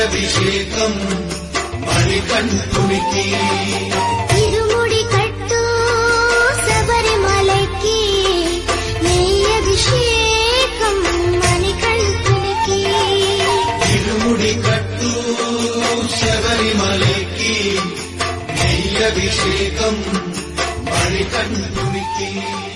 നെയ്യഭിഷേകം മണികണ്ഠുനിക്ക് തിരുമുടി കട്ടു ശബരിമലയ്ക്ക് നെയ്യഭിഷേകം മണികണ്ഠുനിക്ക് തിരുമുടി കട്ടു ശബരിമലയ്ക്ക് നെയ്യഭിഷേകം മണികണ്ഠുനിക്ക്